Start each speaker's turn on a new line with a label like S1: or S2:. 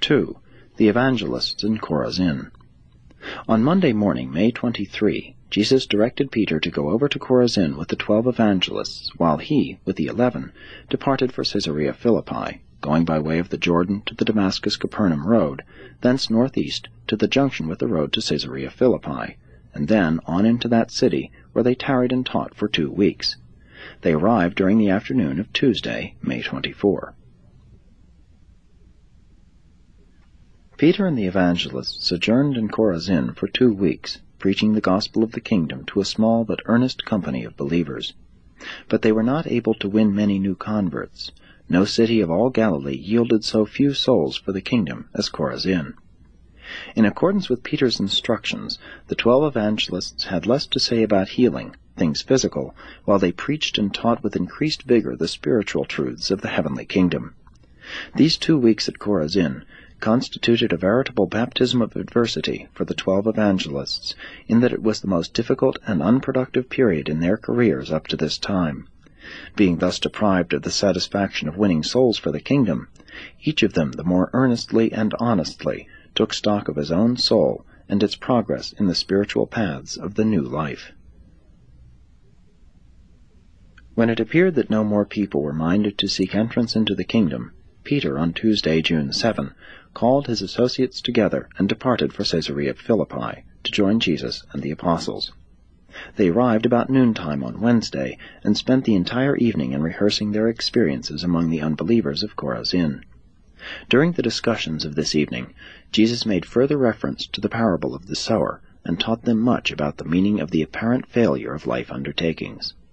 S1: 2. The Evangelists in Chorazin. On Monday morning, May 23, Jesus directed Peter to go over to Chorazin with the 12 evangelists, while he, with the 11, departed for Caesarea Philippi, going by way of the Jordan to the Damascus-Capernaum road, thence northeast to the junction with the road to Caesarea Philippi, and then on into that city, where they tarried and taught for 2 weeks. They arrived during the afternoon of Tuesday, May 24. Peter and the evangelists sojourned in Chorazin for 2 weeks, preaching the gospel of the kingdom to a small but earnest company of believers. But they were not able to win many new converts. No city of all Galilee yielded so few souls for the kingdom as Chorazin. In accordance with Peter's instructions, the 12 evangelists had less to say about healing, things physical, while they preached and taught with increased vigor the spiritual truths of the heavenly kingdom. These 2 weeks at Chorazin constituted a veritable baptism of adversity for the 12 evangelists, in that it was the most difficult and unproductive period in their careers up to this time. Being thus deprived of the satisfaction of winning souls for the kingdom, each of them the more earnestly and honestly took stock of his own soul and its progress in the spiritual paths of the new life. When it appeared that no more people were minded to seek entrance into the kingdom, Peter, on Tuesday, June 7, called his associates together and departed for Caesarea Philippi to join Jesus and the apostles. They arrived about noontime on Wednesday and spent the entire evening in rehearsing their experiences among the unbelievers of Chorazin. During the discussions of this evening, Jesus made further reference to the parable of the sower and taught them much about the meaning of the apparent failure of life undertakings.